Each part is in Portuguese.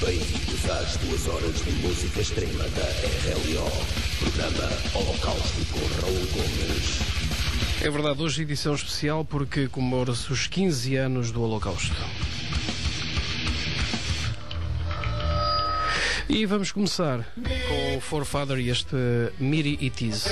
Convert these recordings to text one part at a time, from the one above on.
Bem-vindos às 2 horas de música extrema da RLO. Programa Holocausto com Raul Gomes. É verdade, hoje edição especial porque comemora-se os 15 anos do Holocausto. E vamos começar com o Forefather e este Miri It Is.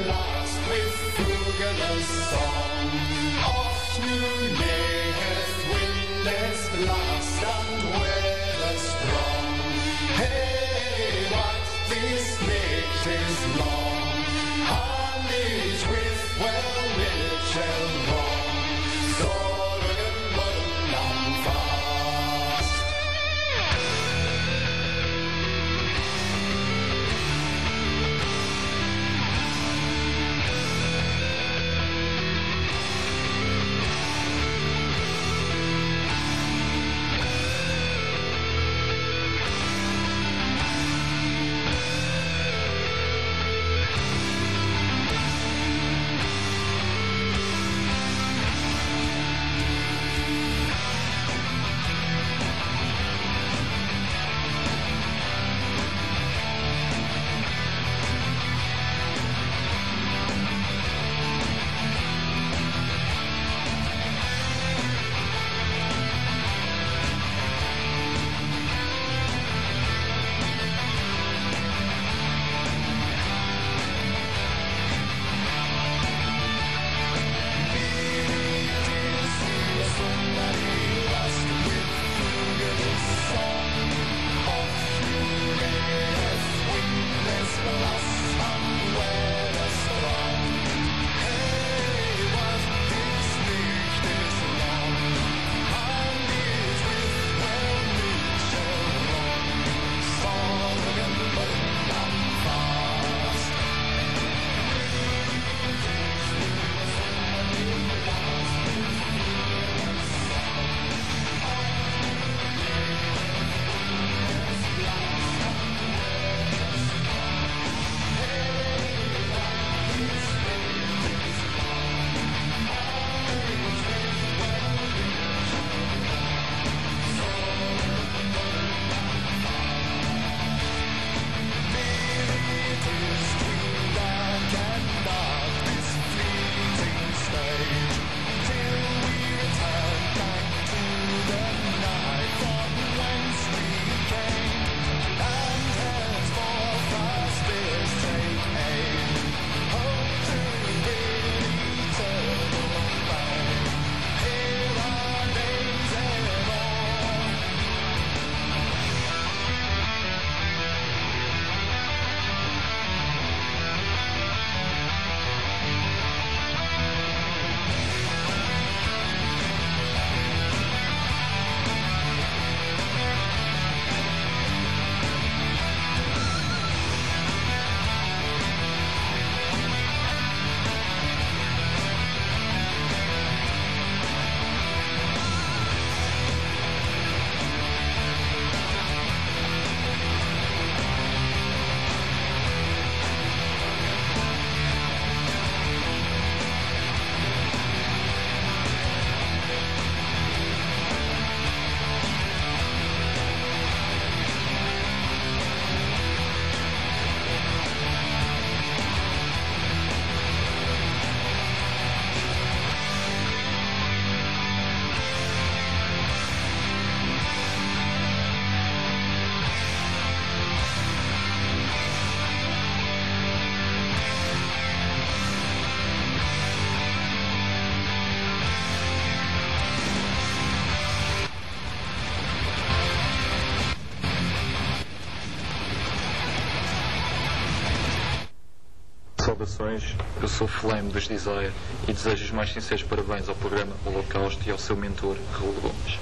Saudações, eu sou Flame dos Desire e desejo os mais sinceros parabéns ao programa Holocausto e ao seu mentor, Raul Gomes.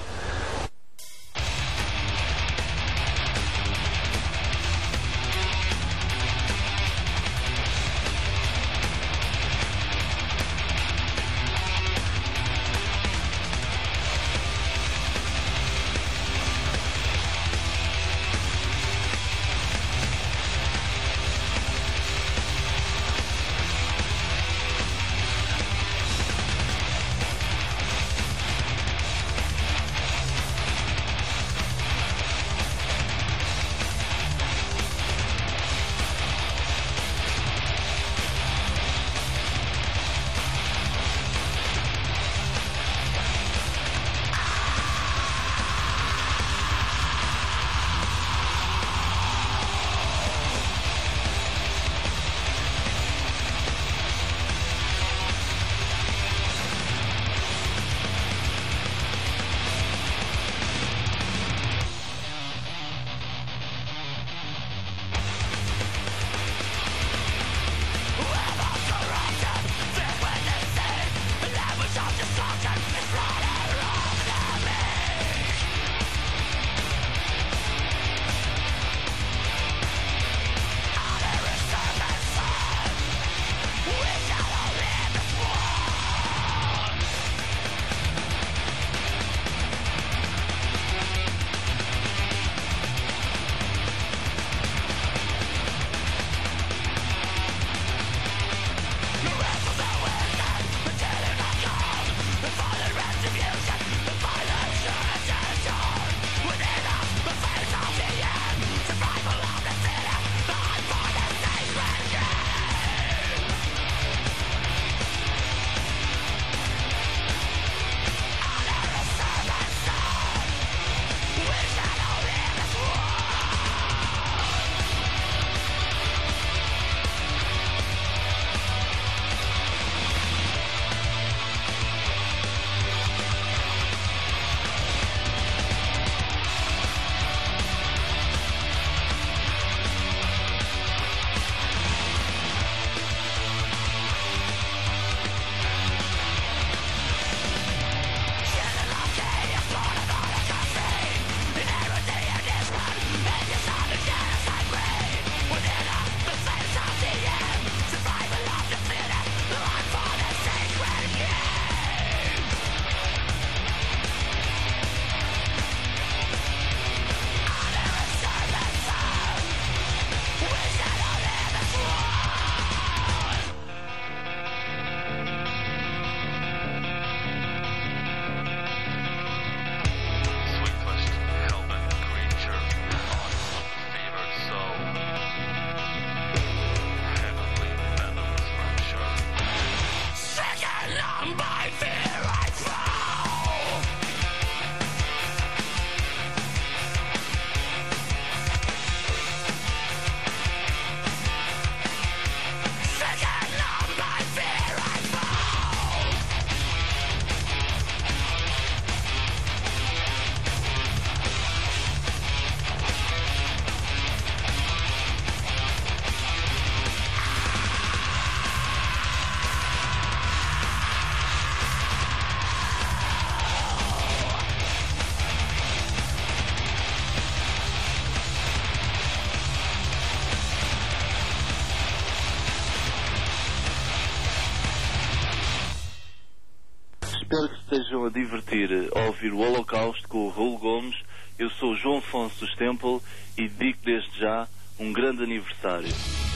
estejam a divertir ao ouvir o Holocausto com o Raul Gomes. Eu sou o João Afonso dos Temple e dedico desde já um grande aniversário.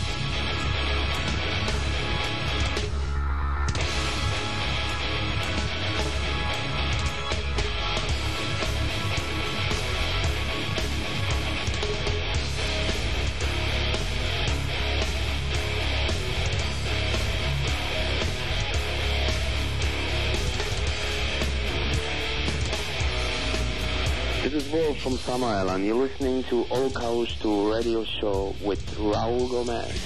This is Wolf from Samael, and you're listening to Holocausto Radio Show with Raul Gomez.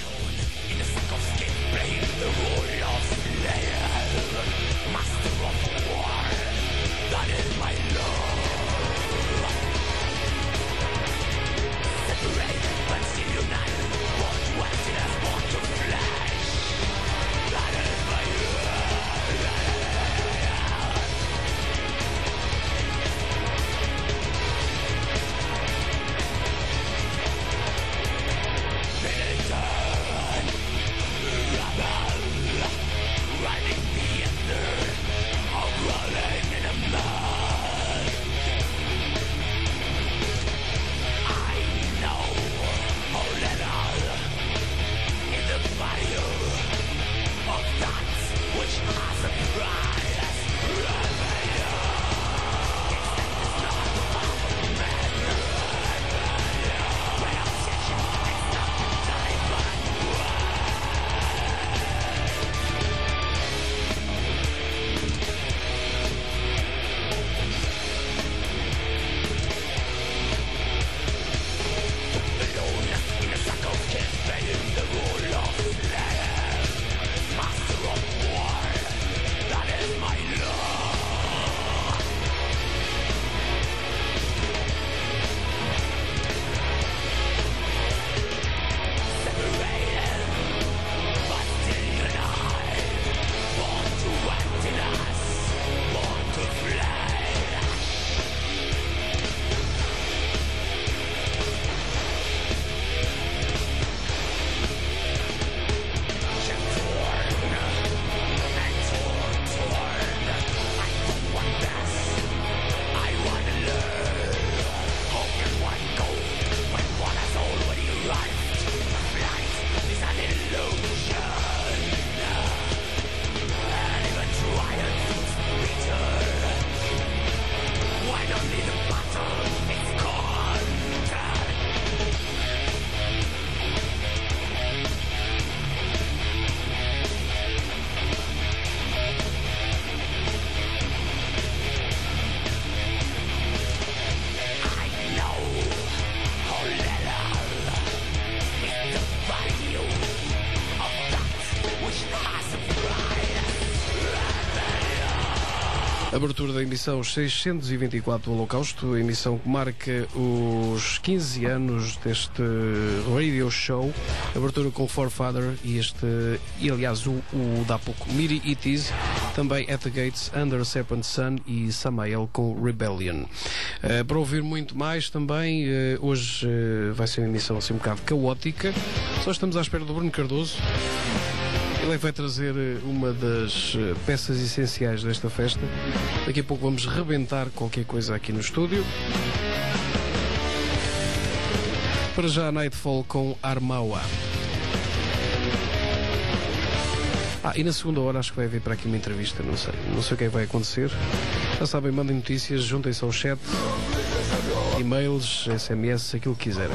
Abertura da emissão 624 do Holocausto, a emissão que marca os 15 anos deste radio show. Abertura com Forefather e aliás o da pouco Miri It Is, também At the Gates, Under Serpent Sun e Samael com Rebellion. Para ouvir muito mais também, hoje vai ser uma emissão assim um bocado caótica. Só estamos à espera do Bruno Cardoso. Ele vai trazer uma das peças essenciais desta festa. Daqui a pouco vamos rebentar qualquer coisa aqui no estúdio. Para já, Nightfall com Armaua. E na segunda hora acho que vai haver para aqui uma entrevista, não sei o que é que vai acontecer. Já sabem, mandem notícias, juntem-se ao chat, e-mails, SMS, aquilo que quiserem.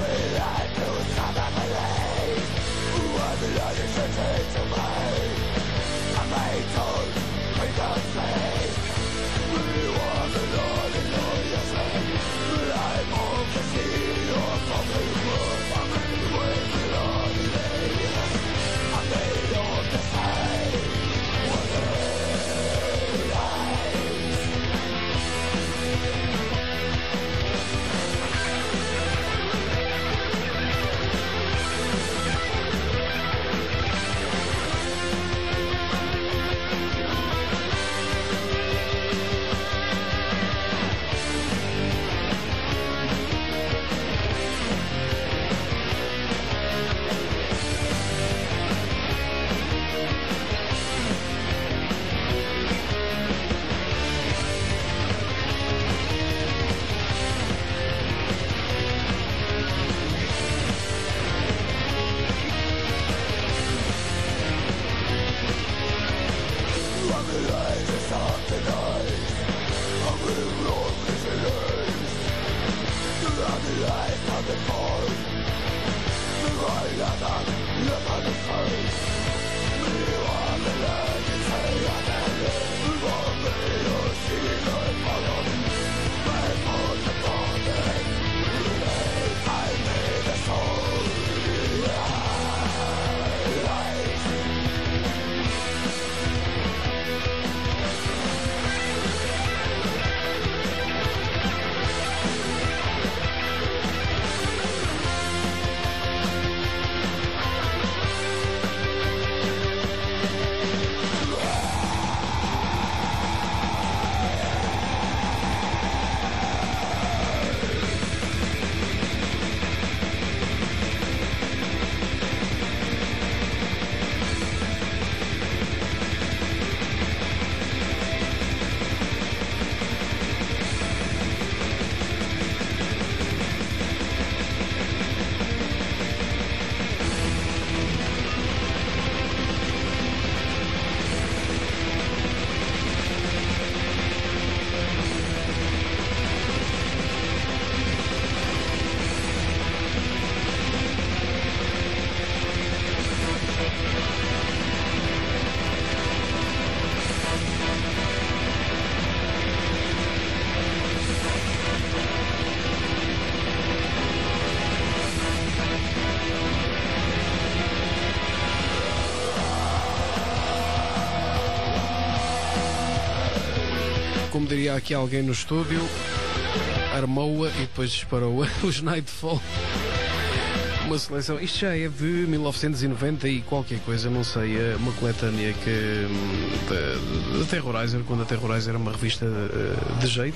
Como diria aqui alguém no estúdio, armou-a e depois disparou-a. Os Nightfall. Uma seleção, isto já é de 1990 e qualquer coisa, não sei, uma coletânea que da Terrorizer, quando a Terrorizer era uma revista de jeito.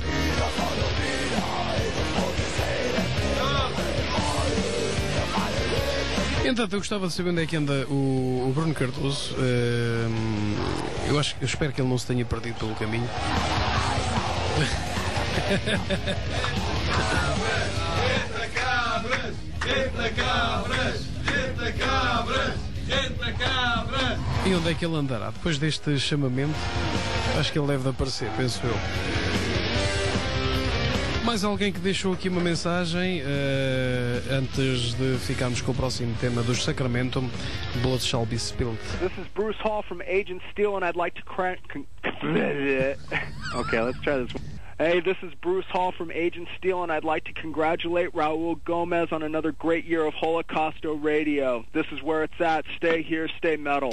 Entanto, eu gostava de saber onde é que anda o Bruno Cardoso. Eu espero que ele não se tenha perdido pelo caminho. Entra cabras, entra cabras, entra cabras, entra cabras. E onde é que ele andará? Depois deste chamamento, acho que ele deve aparecer, penso eu. Mais alguém que deixou aqui uma mensagem antes de ficarmos com o próximo tema dos Sacramentum, Blood Shall Be Spilled. This is Bruce Hall from Agent Steel, and I'd like to Okay, let's try this one. Hey, this is Bruce Hall from Agent Steel, and I'd like to congratulate Raul Gomez on another great year of Holocausto Radio. This is where it's at. Stay here, stay metal.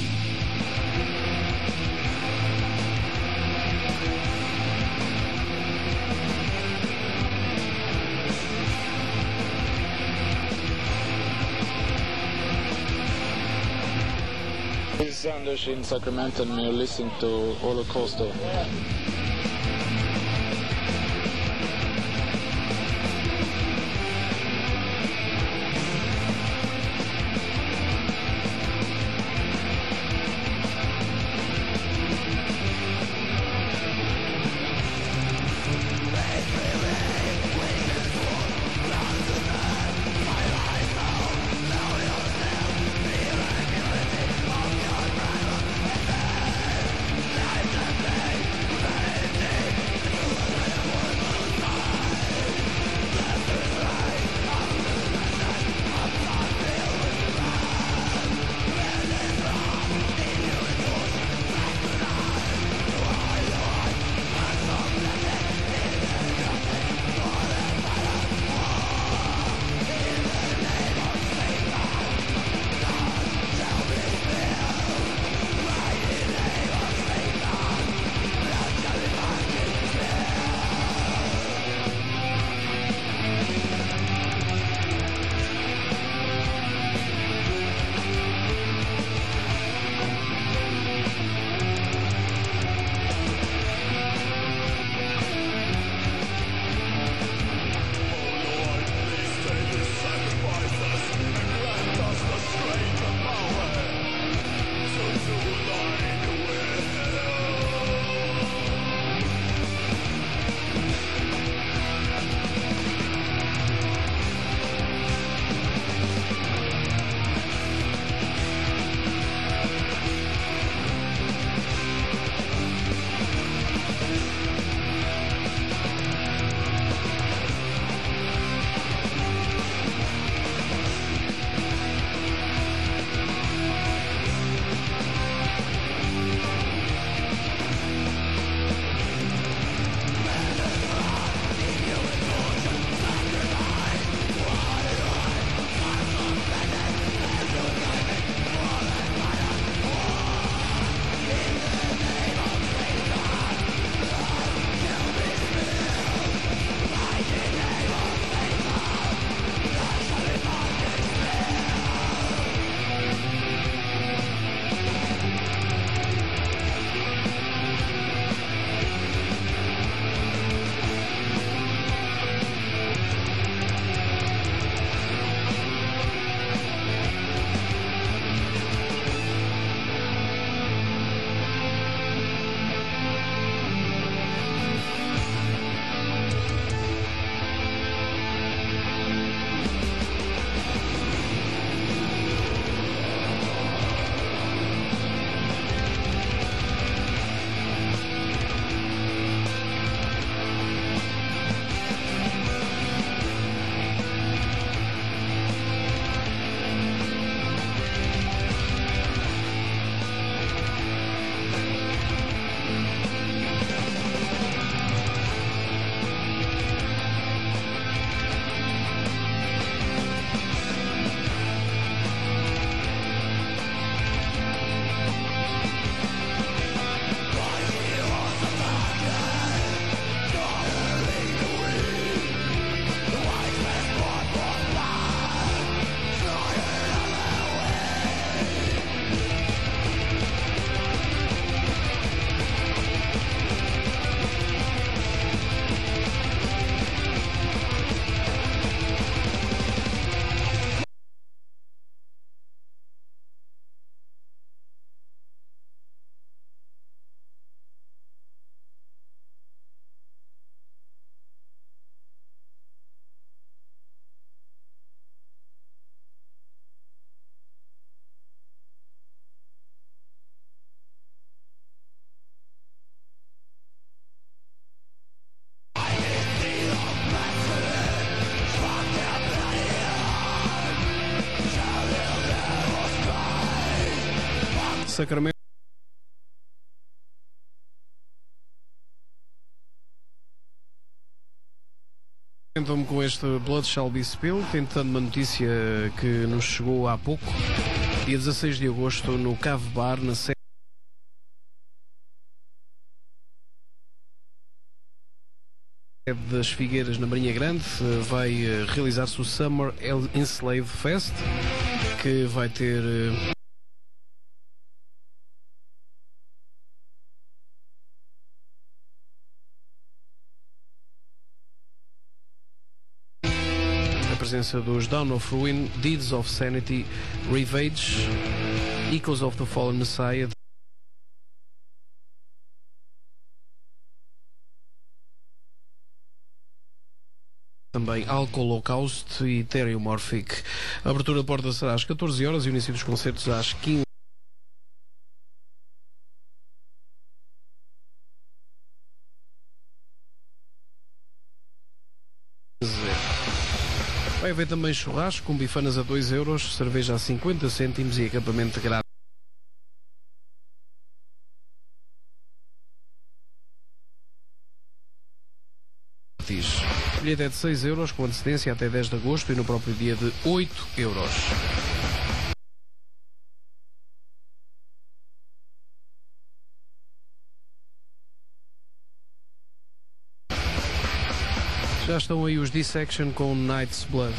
This is Anders in Sacramento, and you're listening to Holocausto. Sacramento. Então, com este Blood Shall Be Spilled, tentando uma notícia que nos chegou há pouco, dia 16 de agosto, no Cave Bar, na sede das Figueiras, na Marinha Grande, vai realizar-se o Summer Enslaved Fest, que vai ter a presença dos Dawn of Ruin, Deeds of Sanity, Revenge, Echoes of the Fallen Messiah, também Alcohol Holocaust e Theriomorphic. A abertura da porta será às 14 horas e o início dos concertos às 15. Vai haver também churrasco com bifanas a 2 euros, cerveja a 50 cêntimos e acampamento grátis. O bilhete é de 6 euros, com antecedência até 10 de agosto e no próprio dia de 8 euros. Já estão aí os Dissection com Night's Blood.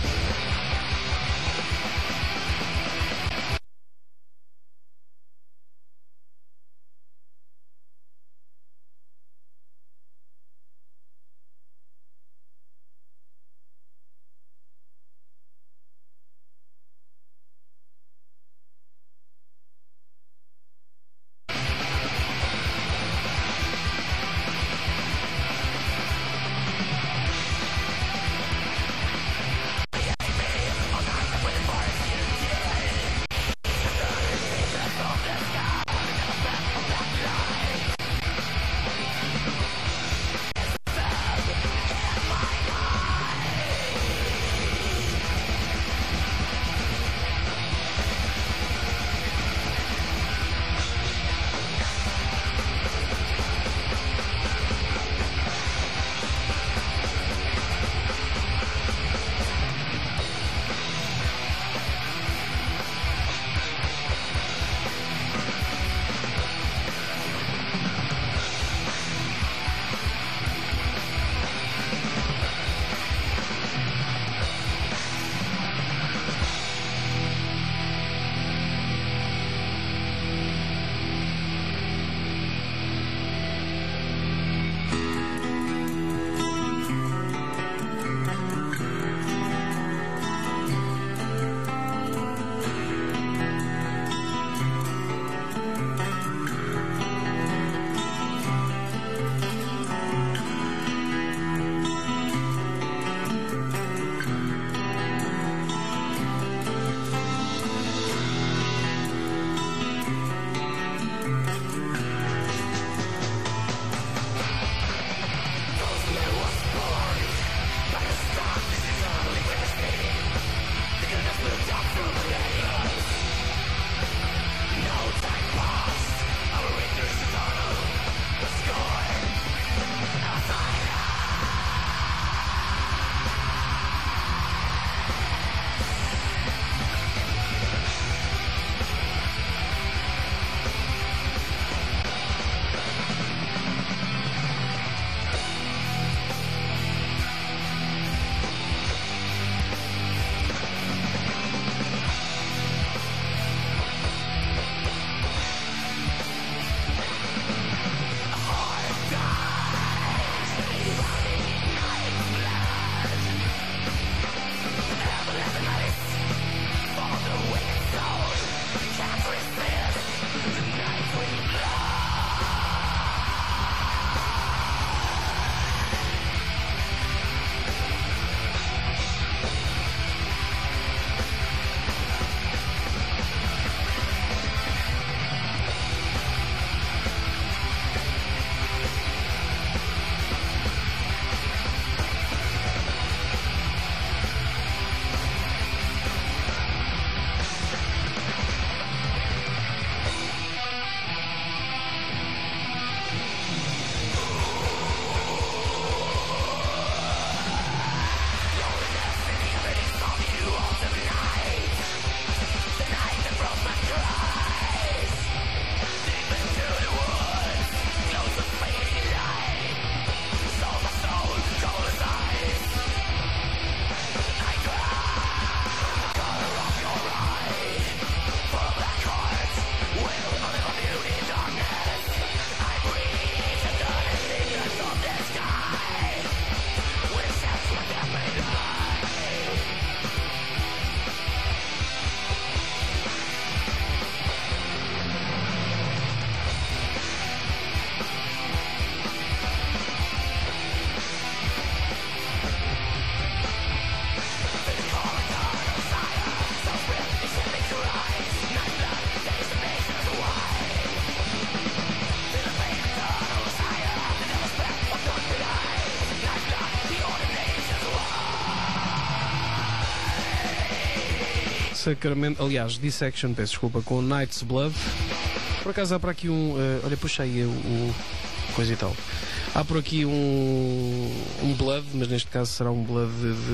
Sacramento, aliás, Dissection, peço desculpa, com Night's Blood. Por acaso há para aqui olha, puxa aí o coisa e tal. Há por aqui um blood, mas neste caso será um blood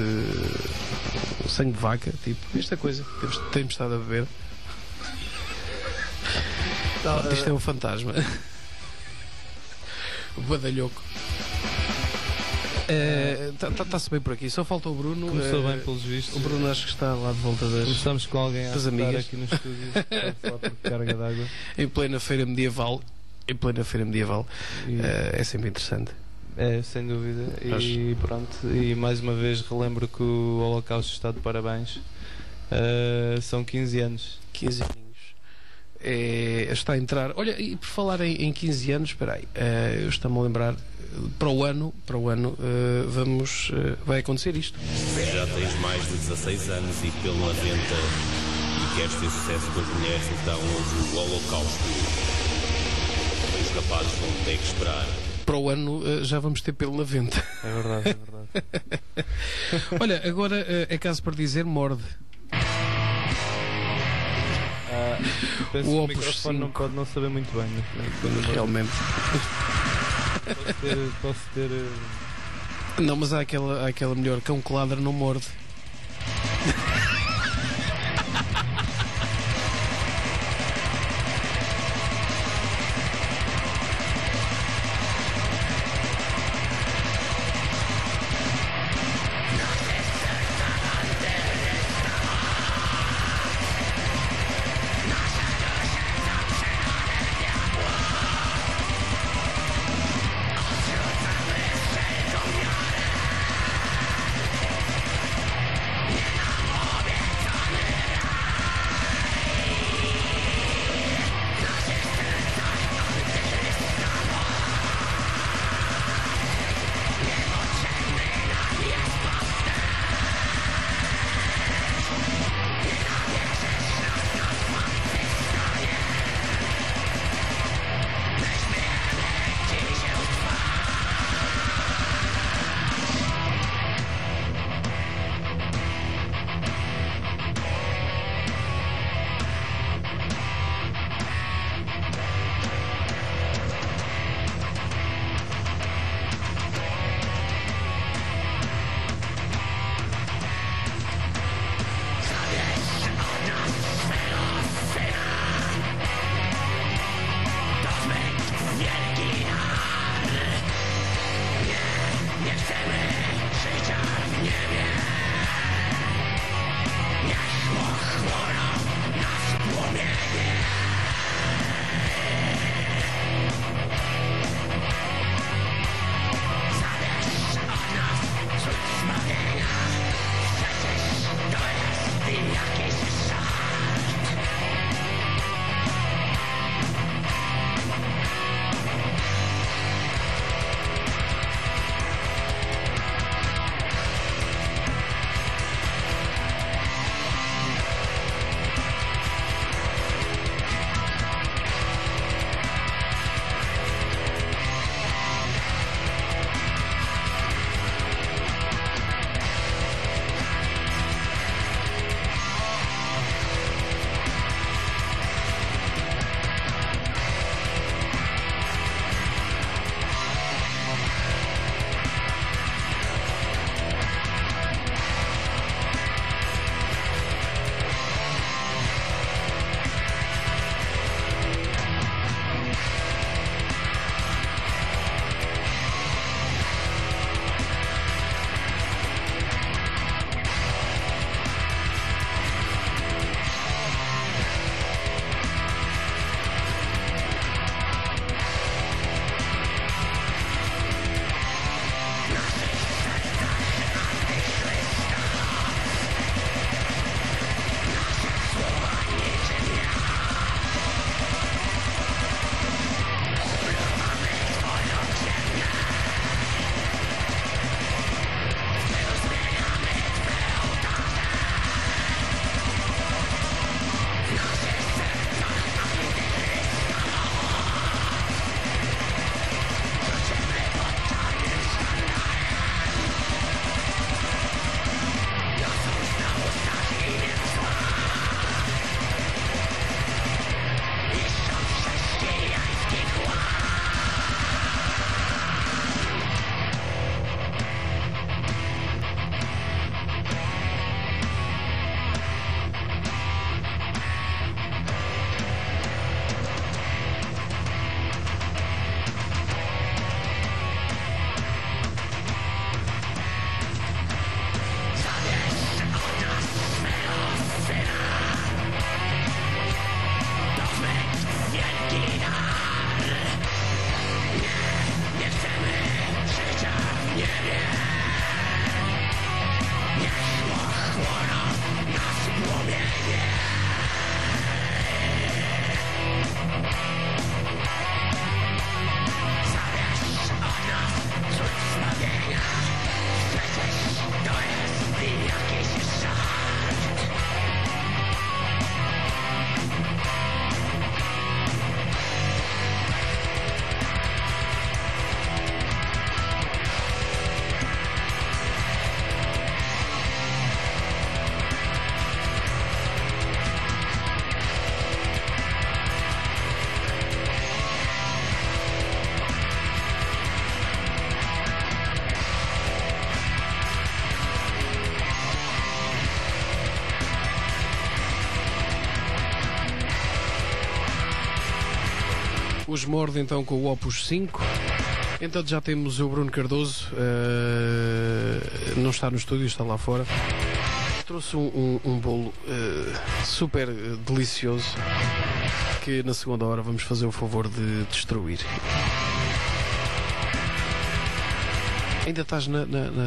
de sangue de vaca, tipo, esta coisa que temos estado a beber. Isto é um fantasma. O badalhoco. Está-se bem por aqui, só falta o Bruno. Começou bem pelos vistos. O Bruno acho que está lá de volta das. Começamos com alguém a amigas aqui no estúdio para falar por carga d'água. Em plena feira medieval. É sempre interessante. É, sem dúvida. E pronto, e mais uma vez relembro que o Holocausto está de parabéns. São 15 anos. 15 aninhos. Está a entrar. Olha, e por falar em 15 anos, espera aí, eu estou-me a lembrar, para o ano vai acontecer isto. Já tens mais de 16 anos e pelo 90 e queres ter sucesso com as mulheres, então ouve o Holocausto. Os rapazes vão ter que esperar. Para o ano já vamos ter pelo 90. É verdade. Olha, agora é caso para dizer morde. Penso o que o Opus microfone 5. não pode não saber muito bem. Realmente. Posso ter. Não, mas há aquela melhor, cão que ladra não morde. Os Mord então com o Opus 5. Então já temos o Bruno Cardoso, não está no estúdio, está lá fora. Trouxe um bolo super delicioso que na segunda hora vamos fazer o favor de destruir. Ainda estás na...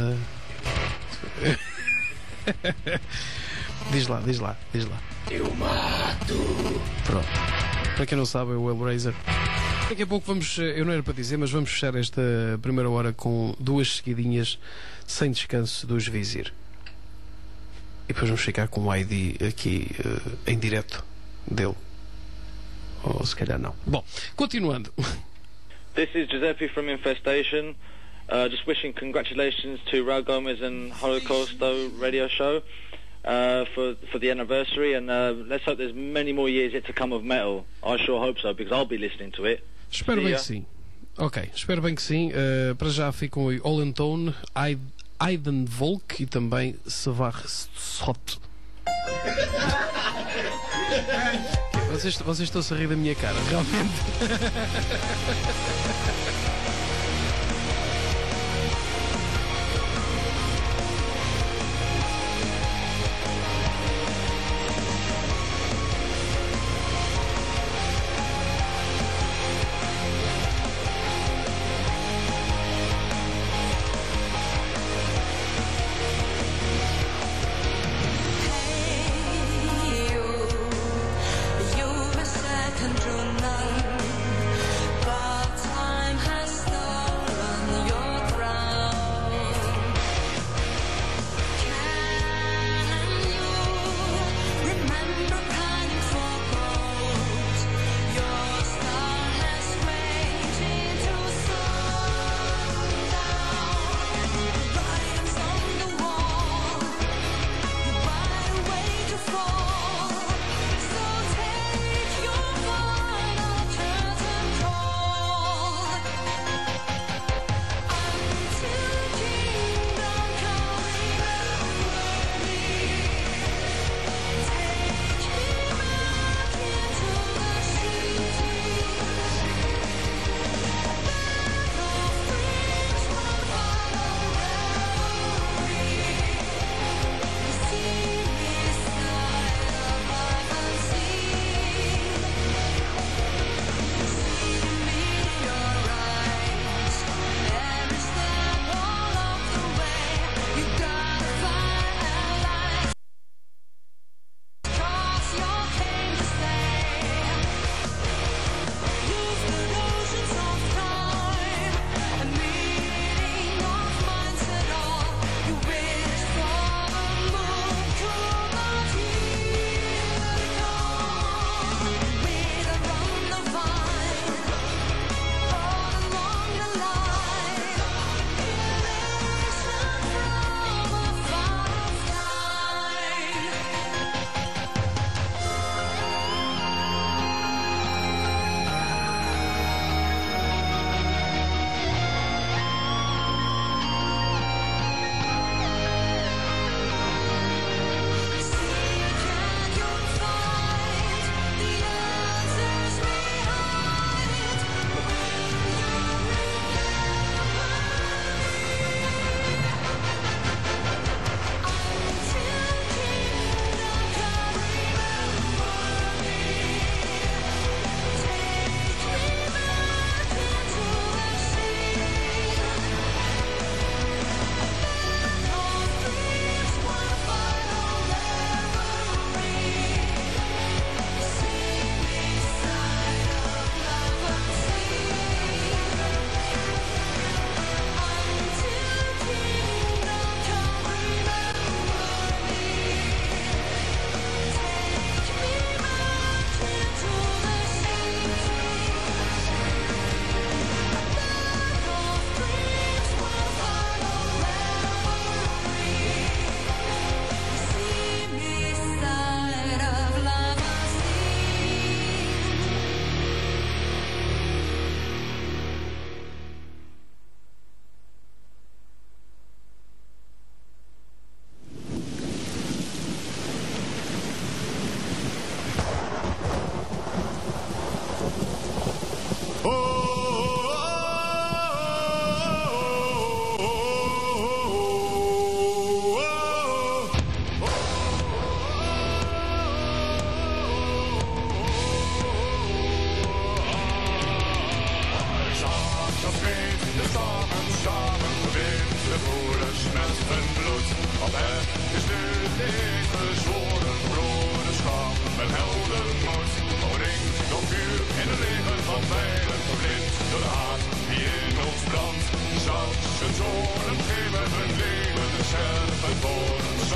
Diz lá. Eu mato. Pronto. Para quem não sabe, é o Hellraiser. Daqui a pouco vamos, eu não era para dizer, mas vamos fechar esta primeira hora com 2 seguidinhas sem descanso dos Vizir. E depois vamos ficar com o ID aqui em direto dele. Ou se calhar não. Bom, continuando. This is Giuseppe from Infestation. Just wishing congratulations to Raul Gomez and Holocausto radio show for the anniversary, and let's hope there's many more years yet to come of metal. I sure hope so, because I'll be listening to it. Espero bem que sim. Ok, espero bem que sim. Para já ficam aí Olentone, Aiden Volk e também Savar Sot. Vocês estão a rir da minha cara, realmente. You're a second to none, but time has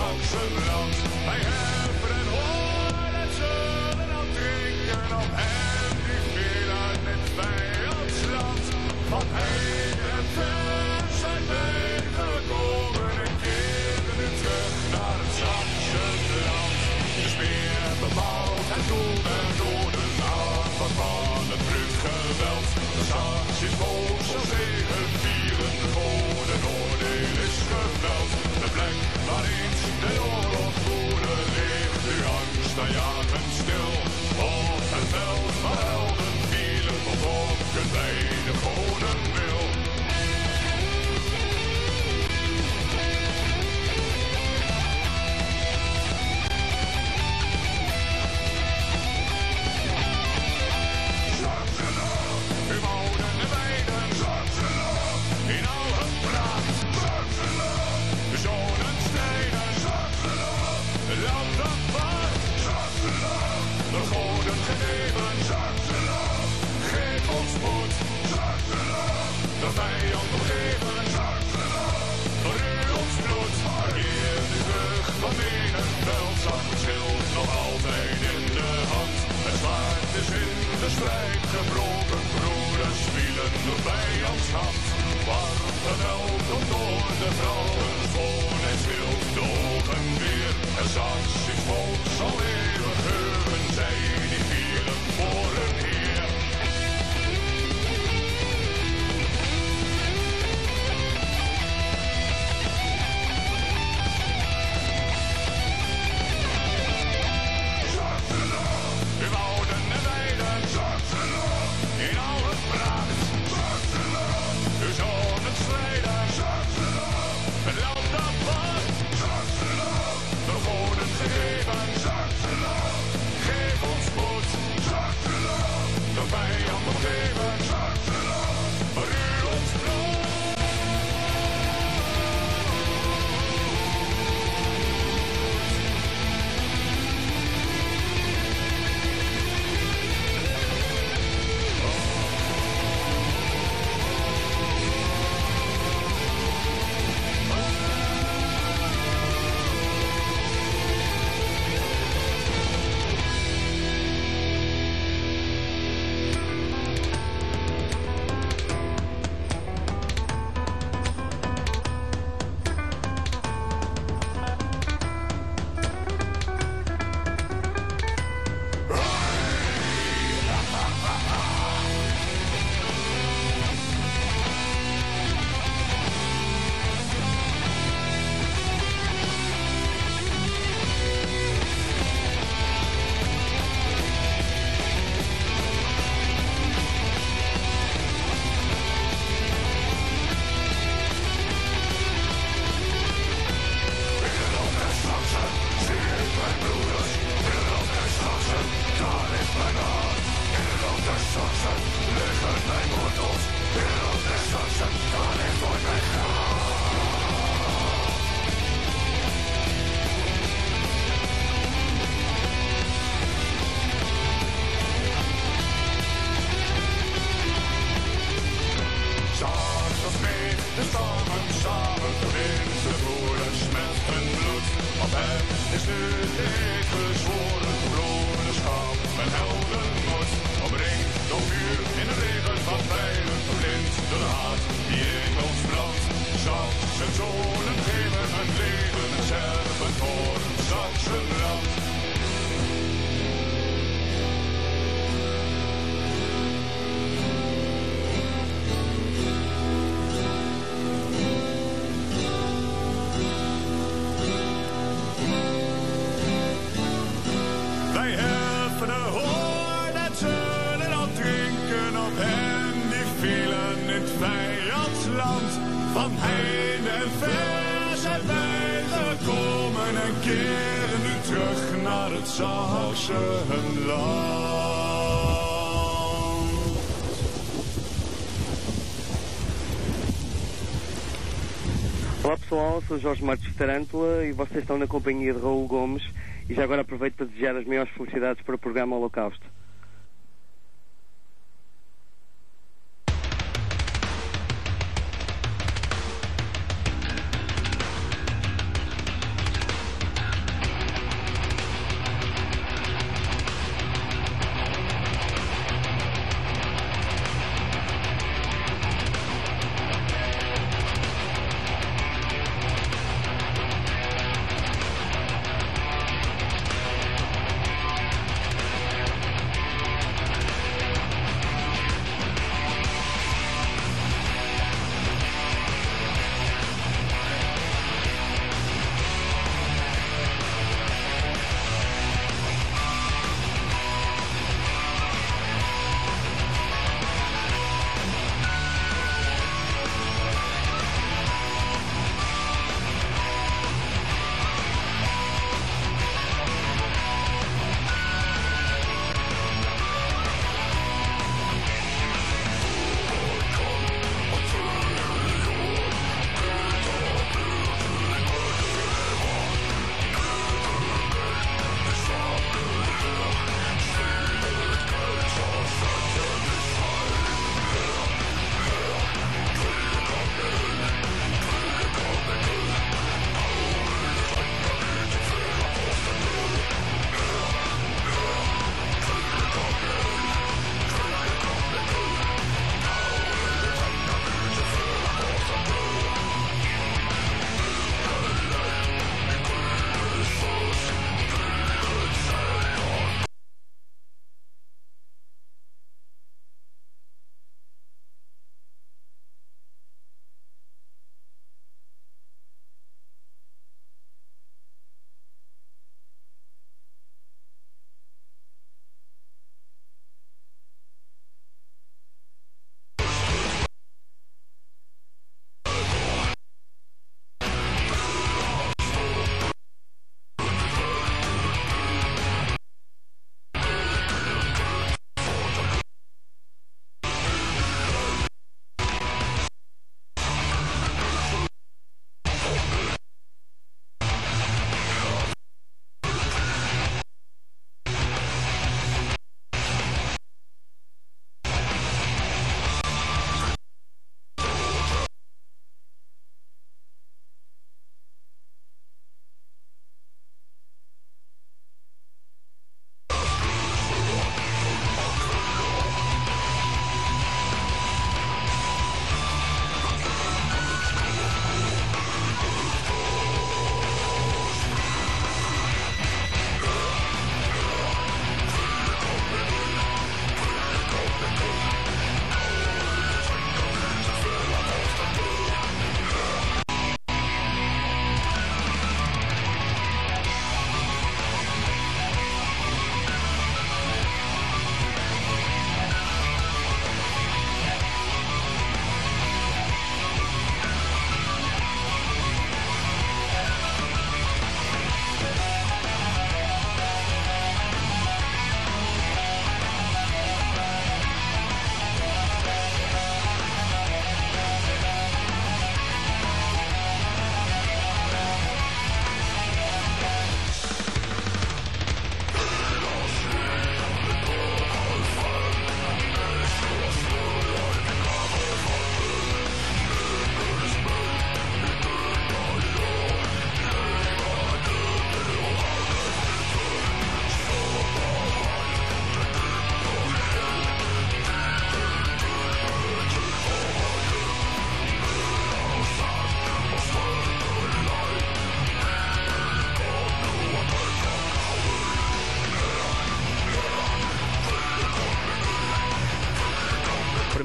Saxenland. Wij hebben en horen en zullen al drinken op hen die vielen in het vijandsland. Van heen en ver zijn wij gekomen en keren nu terug naar het Saxenland. De speer bebouwd en toen en door de aanpak van het bruut geweld. De Sax is boos als zegevieren, de goden oordeel is geveld. De plek waar eens de oorlog voerde ligt nu angst en jagen stil. Op het veld waar helden vielen, bevolken wij de goden wil. U wouden en weiden, in al hun pracht. De zonen strijden, land apart. Door goden gegeven, geef ons moed. De vijand omgeven, door u ons bloed. Keer nu terug van menig veld, zag het schild nog altijd in de hand. Het zwaard is in de strijd gebroken, broeders vielen door vijands hand. Warm geweld komt door de vrouwen, schoonheid schild de ogen weer. En Saxisch volk zal eeuwig heugen, zij die vielen voor hun heer. U wouden en weiden, in al het pracht. U zonen strijden, het land apart. De goden gegeven, geef ons moed. De vijand omgeven, voor u ons bloed. Keren nu terug naar het Saxenland. Olá pessoal, sou Jorge Marques Tarântula e vocês estão na companhia de Raul Gomes e já agora aproveito para desejar as maiores felicidades para o programa Holocausto.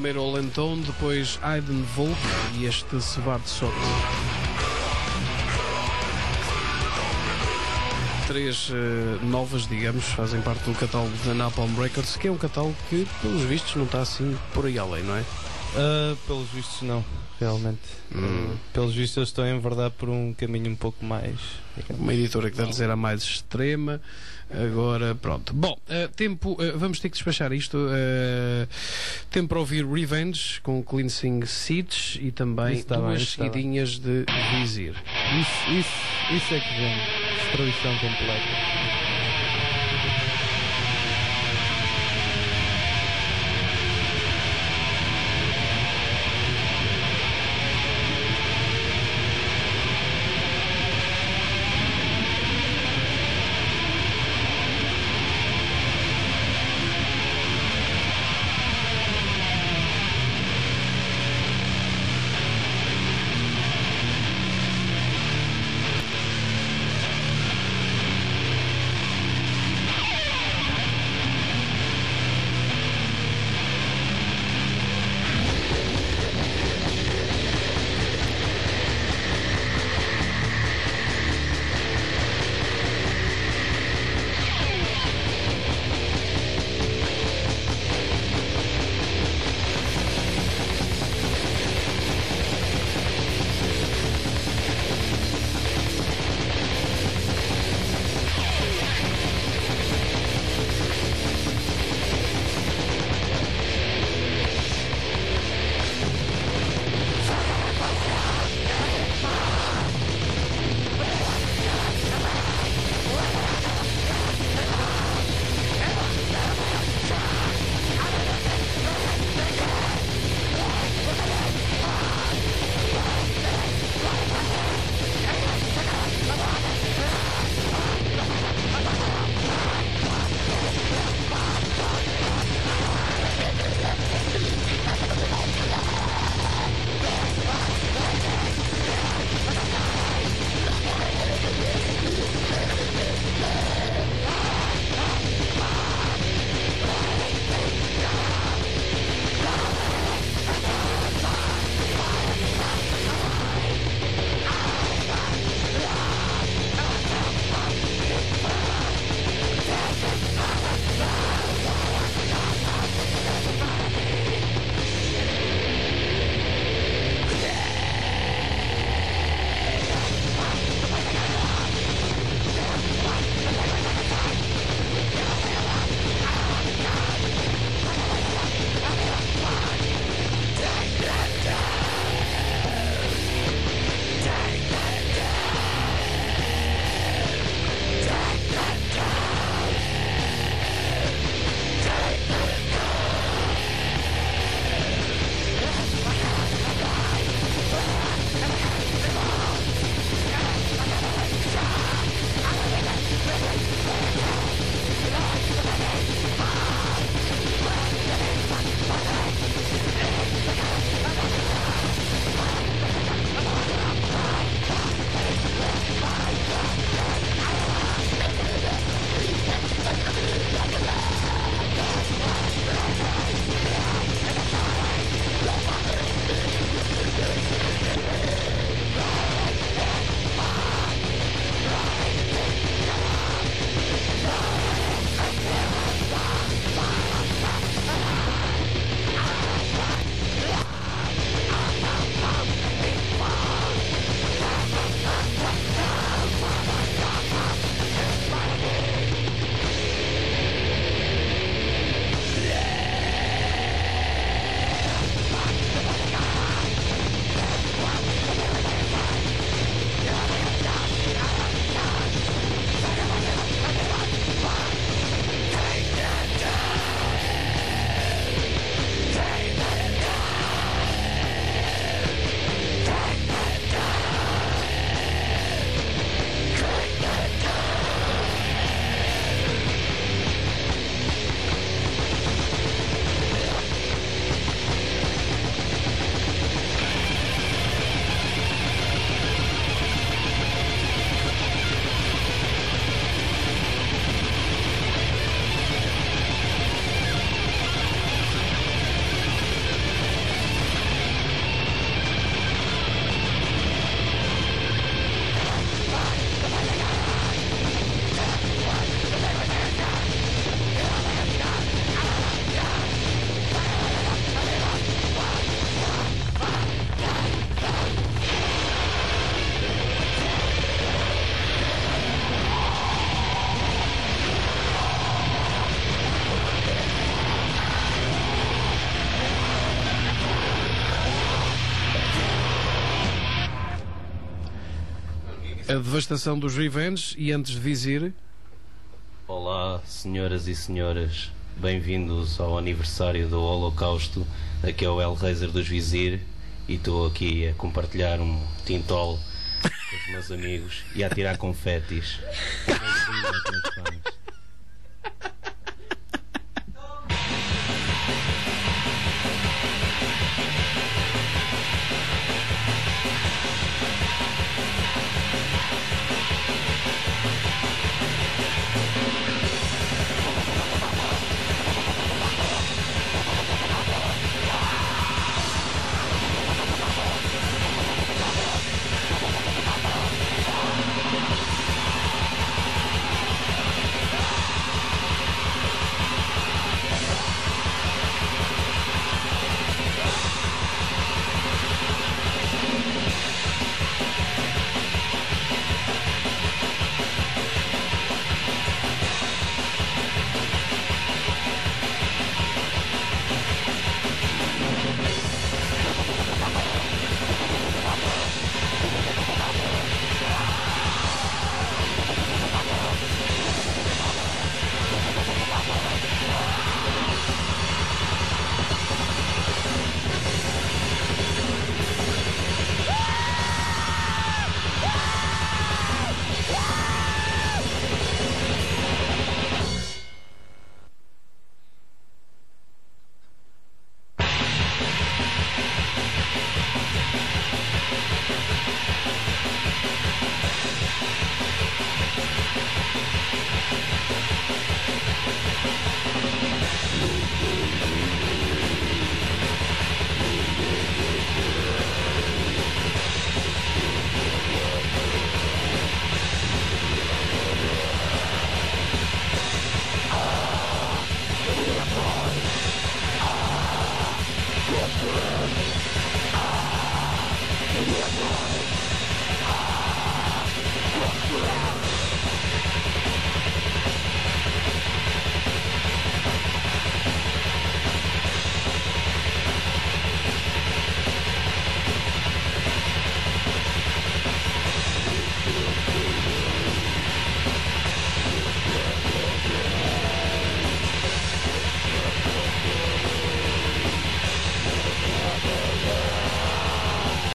primeiro Olenton, depois Aiden Volk e este Svart Sot. 3 novas, digamos, fazem parte do catálogo da Napalm Records, que é um catálogo que, pelos vistos, não está assim por aí além, não é? Pelos vistos não, realmente. Pelos vistos eles estão a enverdar por um caminho um pouco mais... Uma editora que antes era mais extrema, agora pronto. Bom, vamos ter que despachar isto. Tempo para ouvir Revenge com Cleansing Seeds e também duas seguidinhas de Vizir. Isso é que vem. Destruição completa. A devastação dos Revenge. E antes de Vizir... Olá, senhoras e senhores, bem-vindos ao aniversário do Holocausto. Aqui é o Hellraiser dos Vizir e estou aqui a compartilhar um tintol com os meus amigos e a tirar confetes.